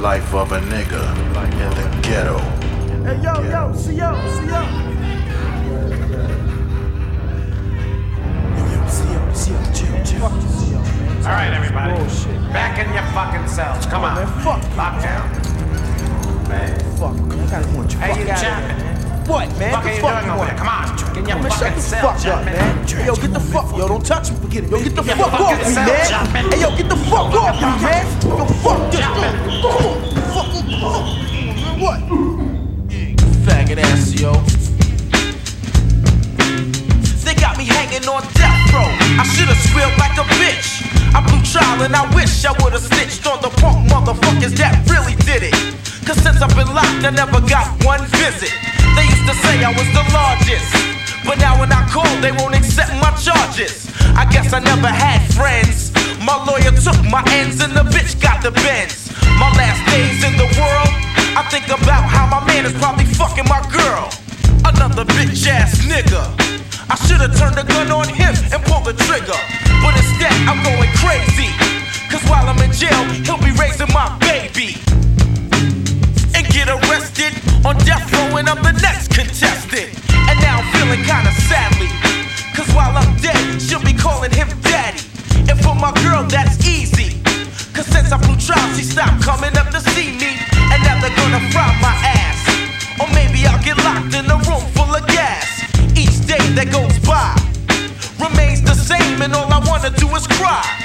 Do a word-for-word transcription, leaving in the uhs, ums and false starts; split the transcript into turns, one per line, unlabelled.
life of a nigga in the ghetto.
Hey, yo, yo, see yo, see yo. Yo, yo, see yo, see yo, chill, chill. Fuck you, see yo, man.
All right, everybody.
Bullshit.
Back in your fucking cells. Come on.
Man, fuck you.
Lock down. Man.
Fuck, man. I gotta want you.
Hey,
fuck
you
out of
Chapman.
here, man. What, man?
What the fuck are you doing over there? Come on. Get in your
Man, shut
fucking
the
cell,
fuck up,
Chapman.
man. Hey, yo, get the fuck. Yo, don't touch me. Forget it. Yo, get the
Get
fuck
your
off
fucking
me,
cell,
man.
Chapman.
Hey, yo, get the fuck off me, man. Yo, fuck this.
Chapman.
Fuck, fuck, what? Faggot ass, yo.
They got me hanging on death row. I should've squealed like a bitch. I blew trial and I wish I would've snitched on the punk motherfuckers that really did it. Cause since I've been locked, I never got one visit. They used to say I was the largest, but now when I call, they won't accept my charges. I guess I never had friends. My lawyer took my ends and the bitch got the bends. My last days in the world, I think about how my man is probably fucking my girl. Another bitch ass nigga. I should've turned the gun on him and pulled the trigger, but instead I'm going crazy. Cause while I'm in jail, he'll be raising my baby and get arrested on death row, and I'm the next contestant. And now I'm feeling kinda sadly, cause while I'm dead, she'll be calling him daddy. And for my girl, that's easy, cause since I blew trial, she stopped coming up to see me. And now they're gonna fry my ass, or maybe I'll get locked in a room full of gas. Each day that goes by remains the same, and all I wanna do is cry.